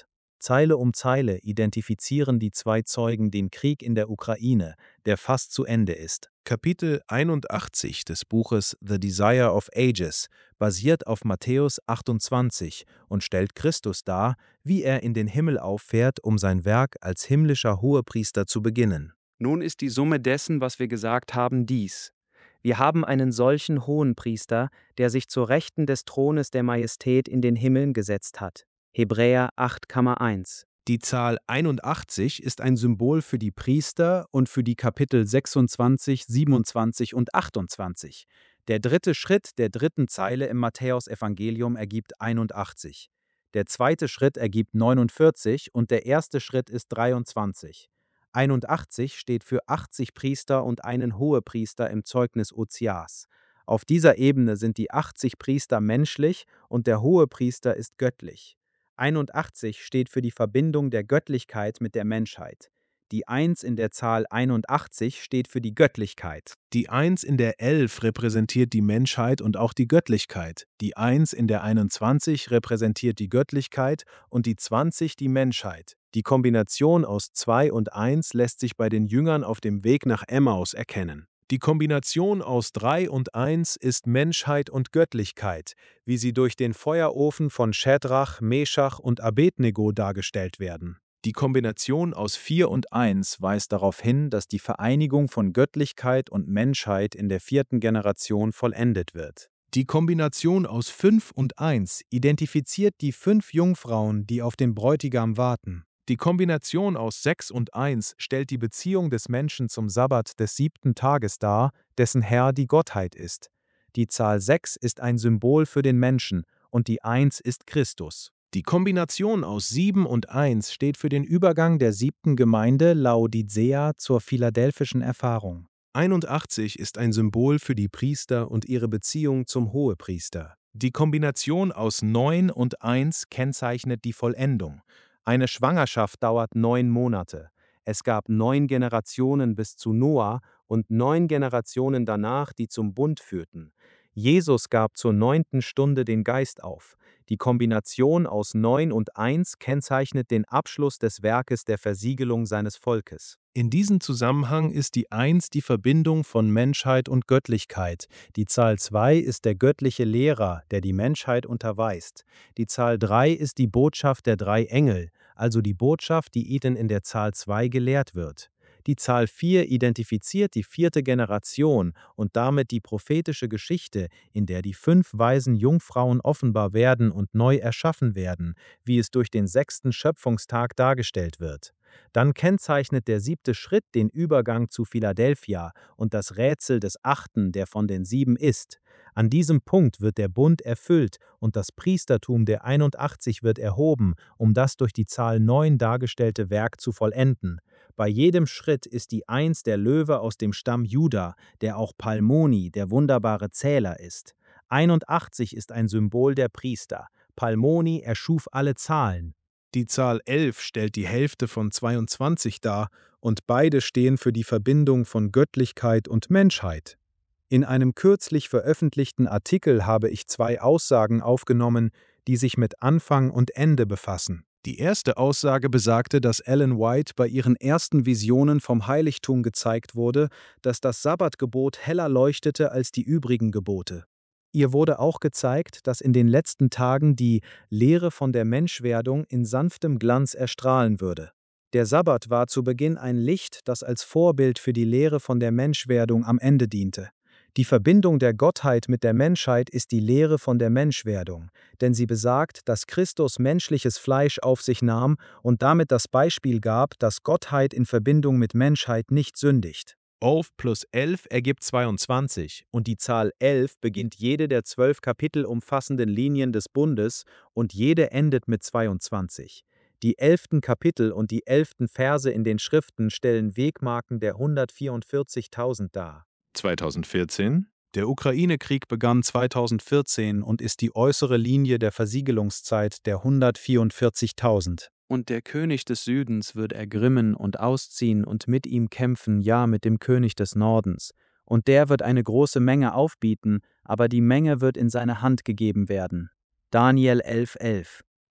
Zeile um Zeile identifizieren die zwei Zeugen den Krieg in der Ukraine, der fast zu Ende ist. Kapitel einundachtzig des Buches The Desire of Ages basiert auf Matthäus achtundzwanzig und stellt Christus dar, wie er in den Himmel auffährt, um sein Werk als himmlischer Hohepriester zu beginnen. Nun ist die Summe dessen, was wir gesagt haben, dies: Wir haben einen solchen Hohenpriester, der sich zur Rechten des Thrones der Majestät in den Himmeln gesetzt hat. Hebräer acht Komma eins. Die Zahl einundachtzig ist ein Symbol für die Priester und für die Kapitel sechsundzwanzig, siebenundzwanzig und achtundzwanzig. Der dritte Schritt der dritten Zeile im Matthäusevangelium ergibt einundachtzig. Der zweite Schritt ergibt neunundvierzig und der erste Schritt ist dreiundzwanzig. einundachtzig steht für achtzig Priester und einen Hohepriester im Zeugnis Ozias. Auf dieser Ebene sind die achtzig Priester menschlich und der Hohepriester ist göttlich. einundachtzig steht für die Verbindung der Göttlichkeit mit der Menschheit. Die eins in der Zahl einundachtzig steht für die Göttlichkeit. Die eins in der elf repräsentiert die Menschheit und auch die Göttlichkeit. Die eins in der einundzwanzig repräsentiert die Göttlichkeit und die zwanzig die Menschheit. Die Kombination aus zwei und eins lässt sich bei den Jüngern auf dem Weg nach Emmaus erkennen. Die Kombination aus drei und eins ist Menschheit und Göttlichkeit, wie sie durch den Feuerofen von Schädrach, Meschach und Abednego dargestellt werden. Die Kombination aus vier und eins weist darauf hin, dass die Vereinigung von Göttlichkeit und Menschheit in der vierten Generation vollendet wird. Die Kombination aus fünf und eins identifiziert die fünf Jungfrauen, die auf den Bräutigam warten. Die Kombination aus sechs und eins stellt die Beziehung des Menschen zum Sabbat des siebten Tages dar, dessen Herr die Gottheit ist. Die Zahl sechs ist ein Symbol für den Menschen und die eins ist Christus. Die Kombination aus sieben und eins steht für den Übergang der siebten Gemeinde Laodicea zur philadelphischen Erfahrung. einundachtzig ist ein Symbol für die Priester und ihre Beziehung zum Hohepriester. Die Kombination aus neun und eins kennzeichnet die Vollendung. Eine Schwangerschaft dauert neun Monate. Es gab neun Generationen bis zu Noah und neun Generationen danach, die zum Bund führten. Jesus gab zur neunten Stunde den Geist auf. Die Kombination aus neun und eins kennzeichnet den Abschluss des Werkes der Versiegelung seines Volkes. In diesem Zusammenhang ist die eins die Verbindung von Menschheit und Göttlichkeit. Die Zahl zwei ist der göttliche Lehrer, der die Menschheit unterweist. Die Zahl drei ist die Botschaft der drei Engel, also die Botschaft, die ihnen in der Zahl zwei gelehrt wird. Die Zahl vier identifiziert die vierte Generation und damit die prophetische Geschichte, in der die fünf weisen Jungfrauen offenbar werden und neu erschaffen werden, wie es durch den sechsten Schöpfungstag dargestellt wird. Dann kennzeichnet der siebte Schritt den Übergang zu Philadelphia und das Rätsel des achten, der von den sieben ist. An diesem Punkt wird der Bund erfüllt und das Priestertum der einundachtzig wird erhoben, um das durch die Zahl neun dargestellte Werk zu vollenden. Bei jedem Schritt ist die Eins der Löwe aus dem Stamm Juda, der auch Palmoni, der wunderbare Zähler, ist. einundachtzig ist ein Symbol der Priester. Palmoni erschuf alle Zahlen. Die Zahl elf stellt die Hälfte von zweiundzwanzig dar und beide stehen für die Verbindung von Göttlichkeit und Menschheit. In einem kürzlich veröffentlichten Artikel habe ich zwei Aussagen aufgenommen, die sich mit Anfang und Ende befassen. Die erste Aussage besagte, dass Ellen White bei ihren ersten Visionen vom Heiligtum gezeigt wurde, dass das Sabbatgebot heller leuchtete als die übrigen Gebote. Ihr wurde auch gezeigt, dass in den letzten Tagen die Lehre von der Menschwerdung in sanftem Glanz erstrahlen würde. Der Sabbat war zu Beginn ein Licht, das als Vorbild für die Lehre von der Menschwerdung am Ende diente. Die Verbindung der Gottheit mit der Menschheit ist die Lehre von der Menschwerdung, denn sie besagt, dass Christus menschliches Fleisch auf sich nahm und damit das Beispiel gab, dass Gottheit in Verbindung mit Menschheit nicht sündigt. elf plus elf ergibt zweiundzwanzig und die Zahl elf beginnt jede der zwölf Kapitel umfassenden Linien des Bundes und jede endet mit zweiundzwanzig. Die elften Kapitel und die elften Verse in den Schriften stellen Wegmarken der hundertvierundvierzigtausend dar. zweitausendvierzehn. Der Ukraine-Krieg begann zweitausendvierzehn und ist die äußere Linie der Versiegelungszeit der hundertvierundvierzigtausend. Und der König des Südens wird ergrimmen und ausziehen und mit ihm kämpfen, ja, mit dem König des Nordens. Und der wird eine große Menge aufbieten, aber die Menge wird in seine Hand gegeben werden. Daniel elf elf.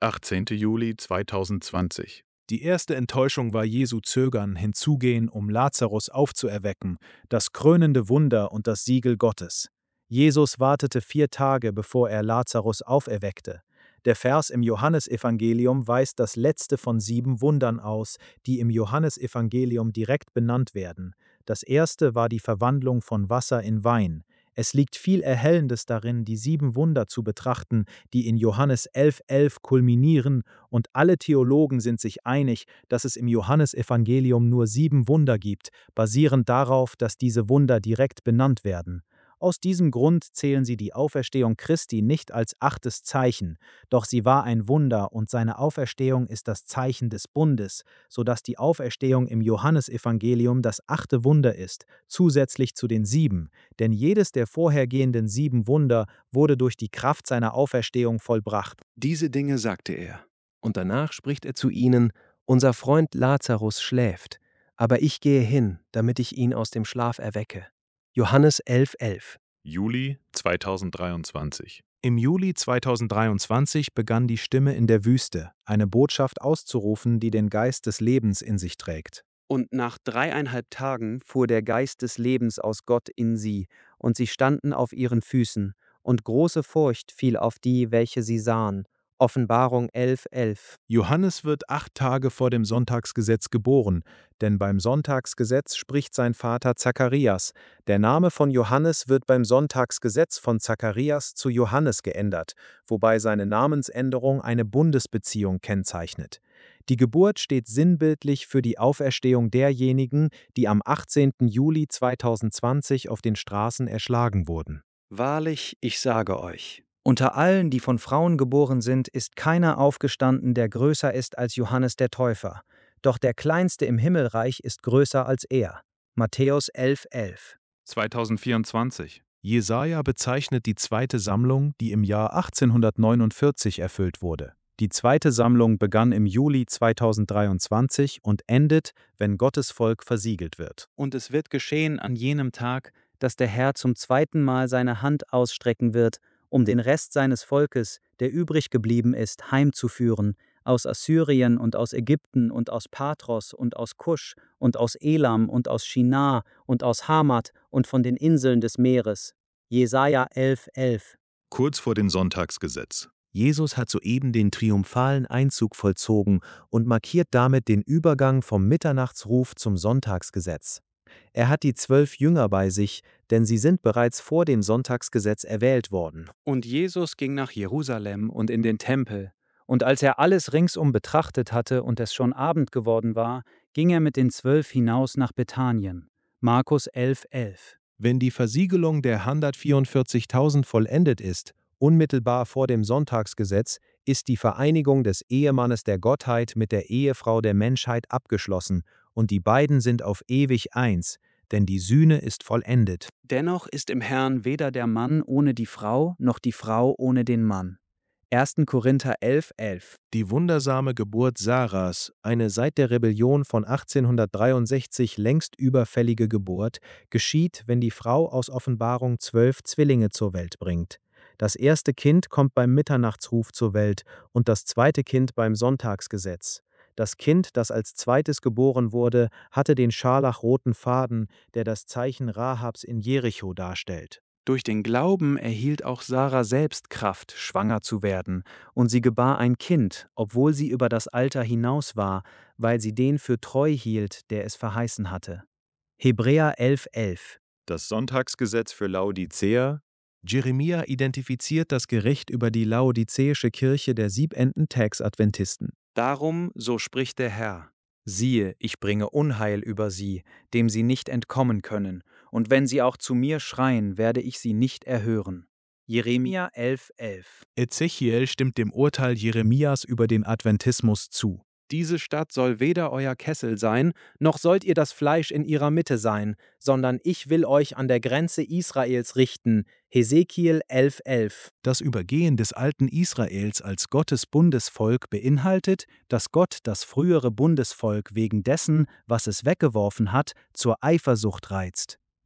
achtzehnten Juli zweitausendzwanzig. Die erste Enttäuschung war Jesu Zögern, hinzugehen, um Lazarus aufzuerwecken, das krönende Wunder und das Siegel Gottes. Jesus wartete vier Tage, bevor er Lazarus auferweckte. Der Vers im Johannesevangelium weist das letzte von sieben Wundern aus, die im Johannesevangelium direkt benannt werden. Das erste war die Verwandlung von Wasser in Wein. Es liegt viel Erhellendes darin, die sieben Wunder zu betrachten, die in Johannes elf elf kulminieren, und alle Theologen sind sich einig, dass es im Johannesevangelium nur sieben Wunder gibt, basierend darauf, dass diese Wunder direkt benannt werden. Aus diesem Grund zählen sie die Auferstehung Christi nicht als achtes Zeichen, doch sie war ein Wunder und seine Auferstehung ist das Zeichen des Bundes, sodass die Auferstehung im Johannesevangelium das achte Wunder ist, zusätzlich zu den sieben, denn jedes der vorhergehenden sieben Wunder wurde durch die Kraft seiner Auferstehung vollbracht. Diese Dinge sagte er. Und danach spricht er zu ihnen: Unser Freund Lazarus schläft, aber ich gehe hin, damit ich ihn aus dem Schlaf erwecke. Johannes elf elf. Juli zweitausenddreiundzwanzig. Im Juli zweitausenddreiundzwanzig begann die Stimme in der Wüste, eine Botschaft auszurufen, die den Geist des Lebens in sich trägt. Und nach dreieinhalb Tagen fuhr der Geist des Lebens aus Gott in sie, und sie standen auf ihren Füßen, und große Furcht fiel auf die, welche sie sahen. Offenbarung elf elf. Johannes wird acht Tage vor dem Sonntagsgesetz geboren, denn beim Sonntagsgesetz spricht sein Vater Zacharias. Der Name von Johannes wird beim Sonntagsgesetz von Zacharias zu Johannes geändert, wobei seine Namensänderung eine Bundesbeziehung kennzeichnet. Die Geburt steht sinnbildlich für die Auferstehung derjenigen, die am achtzehnten Juli zweitausendzwanzig auf den Straßen erschlagen wurden. Wahrlich, ich sage euch, unter allen, die von Frauen geboren sind, ist keiner aufgestanden, der größer ist als Johannes der Täufer. Doch der Kleinste im Himmelreich ist größer als er. Matthäus elf elf. zweitausendvierundzwanzig. Jesaja bezeichnet die zweite Sammlung, die im Jahr achtzehnhundertneunundvierzig erfüllt wurde. Die zweite Sammlung begann im Juli zweitausenddreiundzwanzig und endet, wenn Gottes Volk versiegelt wird. Und es wird geschehen an jenem Tag, dass der Herr zum zweiten Mal seine Hand ausstrecken wird, um den Rest seines Volkes, der übrig geblieben ist, heimzuführen, aus Assyrien und aus Ägypten und aus Patros und aus Kusch und aus Elam und aus Shinar und aus Hamat und von den Inseln des Meeres. Jesaja elf elf. Kurz vor dem Sonntagsgesetz. Jesus hat soeben den triumphalen Einzug vollzogen und markiert damit den Übergang vom Mitternachtsruf zum Sonntagsgesetz. Er hat die zwölf Jünger bei sich, denn sie sind bereits vor dem Sonntagsgesetz erwählt worden. Und Jesus ging nach Jerusalem und in den Tempel. Und als er alles ringsum betrachtet hatte und es schon Abend geworden war, ging er mit den Zwölf hinaus nach Bethanien. Markus elf elf. Wenn die Versiegelung der hundertvierundvierzigtausend vollendet ist, unmittelbar vor dem Sonntagsgesetz, ist die Vereinigung des Ehemannes der Gottheit mit der Ehefrau der Menschheit abgeschlossen, und die beiden sind auf ewig eins, denn die Sühne ist vollendet. Dennoch ist im Herrn weder der Mann ohne die Frau, noch die Frau ohne den Mann. erster Korinther elf elf. Die wundersame Geburt Sarahs, eine seit der Rebellion von achtzehnhundertdreiundsechzig längst überfällige Geburt, geschieht, wenn die Frau aus Offenbarung zwölf Zwillinge zur Welt bringt. Das erste Kind kommt beim Mitternachtsruf zur Welt und das zweite Kind beim Sonntagsgesetz. Das Kind, das als zweites geboren wurde, hatte den scharlachroten Faden, der das Zeichen Rahabs in Jericho darstellt. Durch den Glauben erhielt auch Sarah selbst Kraft, schwanger zu werden, und sie gebar ein Kind, obwohl sie über das Alter hinaus war, weil sie den für treu hielt, der es verheißen hatte. Hebräer elf elf. Das Sonntagsgesetz für Laodicea. Jeremia identifiziert das Gericht über die laodizäische Kirche der Siebenten-Tags-Adventisten. Darum, so spricht der Herr: Siehe, ich bringe Unheil über sie, dem sie nicht entkommen können, und wenn sie auch zu mir schreien, werde ich sie nicht erhören. Jeremia elf elf. Ezechiel stimmt dem Urteil Jeremias über den Adventismus zu. Diese Stadt soll weder euer Kessel sein, noch sollt ihr das Fleisch in ihrer Mitte sein, sondern ich will euch an der Grenze Israels richten. Hesekiel elf elf. Das Übergehen des alten Israels als Gottes Bundesvolk beinhaltet, dass Gott das frühere Bundesvolk wegen dessen, was es weggeworfen hat, zur Eifersucht reizt.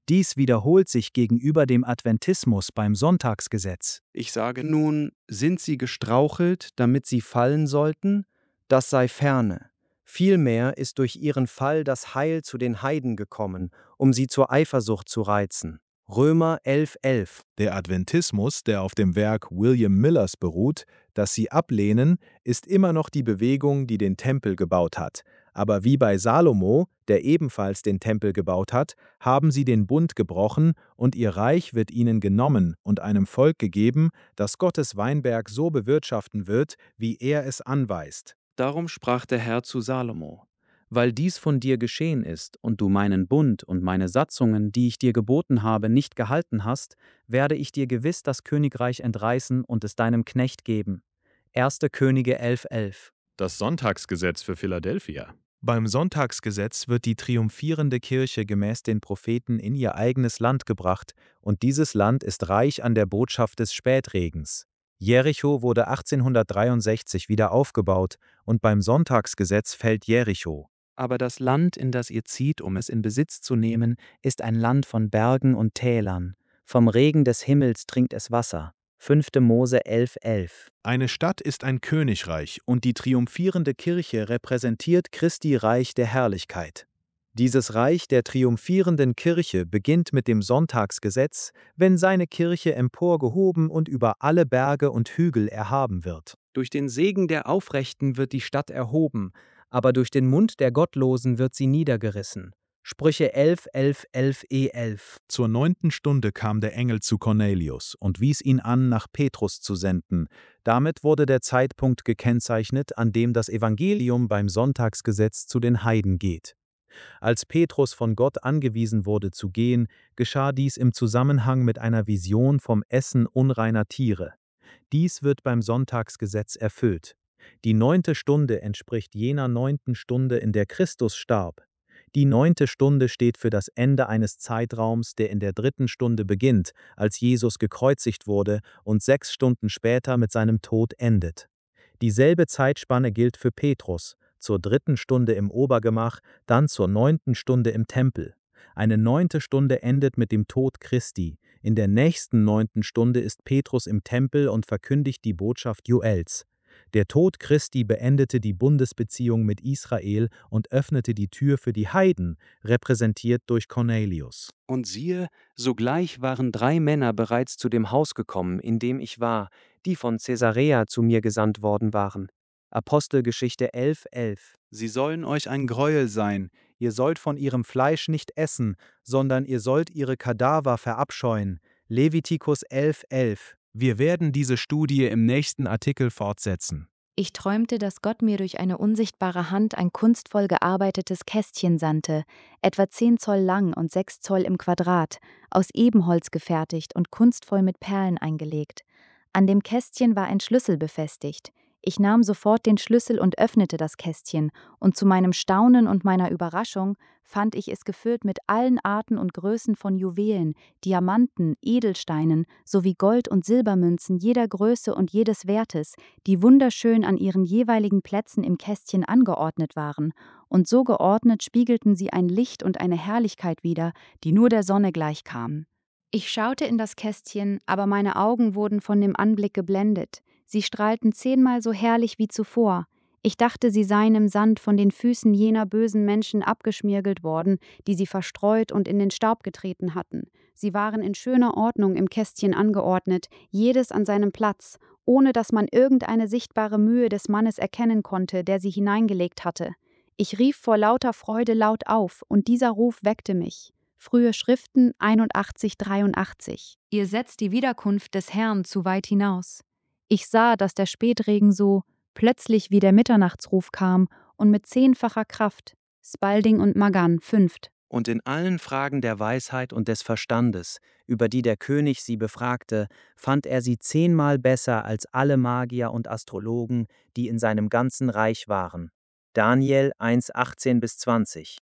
Dies wiederholt sich gegenüber dem Adventismus beim Sonntagsgesetz. Ich sage nun, sind sie gestrauchelt, damit sie fallen sollten? Das sei ferne. Vielmehr ist durch ihren Fall das Heil zu den Heiden gekommen, um sie zur Eifersucht zu reizen. Römer elf elf. Der Adventismus, der auf dem Werk William Millers beruht, das sie ablehnen, ist immer noch die Bewegung, die den Tempel gebaut hat. Aber wie bei Salomo, der ebenfalls den Tempel gebaut hat, haben sie den Bund gebrochen und ihr Reich wird ihnen genommen und einem Volk gegeben, das Gottes Weinberg so bewirtschaften wird, wie er es anweist. Darum sprach der Herr zu Salomo: Weil dies von dir geschehen ist und du meinen Bund und meine Satzungen, die ich dir geboten habe, nicht gehalten hast, werde ich dir gewiss das Königreich entreißen und es deinem Knecht geben. erster Könige elf elf. Das Sonntagsgesetz für Philadelphia. Beim Sonntagsgesetz wird die triumphierende Kirche gemäß den Propheten in ihr eigenes Land gebracht, und dieses Land ist reich an der Botschaft des Spätregens. Jericho wurde achtzehnhundertdreiundsechzig wieder aufgebaut, und beim Sonntagsgesetz fällt Jericho. Aber das Land, in das ihr zieht, um es in Besitz zu nehmen, ist ein Land von Bergen und Tälern. Vom Regen des Himmels trinkt es Wasser. fünfter Mose elf elf. Eine Stadt ist ein Königreich und die triumphierende Kirche repräsentiert Christi Reich der Herrlichkeit. Dieses Reich der triumphierenden Kirche beginnt mit dem Sonntagsgesetz, wenn seine Kirche emporgehoben und über alle Berge und Hügel erhaben wird. Durch den Segen der Aufrechten wird die Stadt erhoben, aber durch den Mund der Gottlosen wird sie niedergerissen. Sprüche elf elf elf e elf. Zur neunten Stunde kam der Engel zu Cornelius und wies ihn an, nach Petrus zu senden. Damit wurde der Zeitpunkt gekennzeichnet, an dem das Evangelium beim Sonntagsgesetz zu den Heiden geht. Als Petrus von Gott angewiesen wurde zu gehen, geschah dies im Zusammenhang mit einer Vision vom Essen unreiner Tiere. Dies wird beim Sonntagsgesetz erfüllt. Die neunte Stunde entspricht jener neunten Stunde, in der Christus starb. Die neunte Stunde steht für das Ende eines Zeitraums, der in der dritten Stunde beginnt, als Jesus gekreuzigt wurde und sechs Stunden später mit seinem Tod endet. Dieselbe Zeitspanne gilt für Petrus, zur dritten Stunde im Obergemach, dann zur neunten Stunde im Tempel. Eine neunte Stunde endet mit dem Tod Christi. In der nächsten neunten Stunde ist Petrus im Tempel und verkündigt die Botschaft Joels. Der Tod Christi beendete die Bundesbeziehung mit Israel und öffnete die Tür für die Heiden, repräsentiert durch Cornelius. Und siehe, sogleich waren drei Männer bereits zu dem Haus gekommen, in dem ich war, die von Caesarea zu mir gesandt worden waren. Apostelgeschichte elf elf. Sie sollen euch ein Greuel sein. Ihr sollt von ihrem Fleisch nicht essen, sondern ihr sollt ihre Kadaver verabscheuen. Levitikus elf elf. Wir werden diese Studie im nächsten Artikel fortsetzen. Ich träumte, dass Gott mir durch eine unsichtbare Hand ein kunstvoll gearbeitetes Kästchen sandte, etwa zehn Zoll lang und sechs Zoll im Quadrat, aus Ebenholz gefertigt und kunstvoll mit Perlen eingelegt. An dem Kästchen war ein Schlüssel befestigt. Ich nahm sofort den Schlüssel und öffnete das Kästchen, und zu meinem Staunen und meiner Überraschung fand ich es gefüllt mit allen Arten und Größen von Juwelen, Diamanten, Edelsteinen sowie Gold- und Silbermünzen jeder Größe und jedes Wertes, die wunderschön an ihren jeweiligen Plätzen im Kästchen angeordnet waren, und so geordnet spiegelten sie ein Licht und eine Herrlichkeit wider, die nur der Sonne gleichkamen. Ich schaute in das Kästchen, aber meine Augen wurden von dem Anblick geblendet. Sie strahlten zehnmal so herrlich wie zuvor. Ich dachte, sie seien im Sand von den Füßen jener bösen Menschen abgeschmirgelt worden, die sie verstreut und in den Staub getreten hatten. Sie waren in schöner Ordnung im Kästchen angeordnet, jedes an seinem Platz, ohne dass man irgendeine sichtbare Mühe des Mannes erkennen konnte, der sie hineingelegt hatte. Ich rief vor lauter Freude laut auf, und dieser Ruf weckte mich. Frühe Schriften einundachtzig dreiundachtzig. Ihr setzt die Wiederkunft des Herrn zu weit hinaus. Ich sah, dass der Spätregen so plötzlich wie der Mitternachtsruf kam und mit zehnfacher Kraft. Spalding und Magan, fünft. Und in allen Fragen der Weisheit und des Verstandes, über die der König sie befragte, fand er sie zehnmal besser als alle Magier und Astrologen, die in seinem ganzen Reich waren. Daniel eins achtzehn bis zwanzig.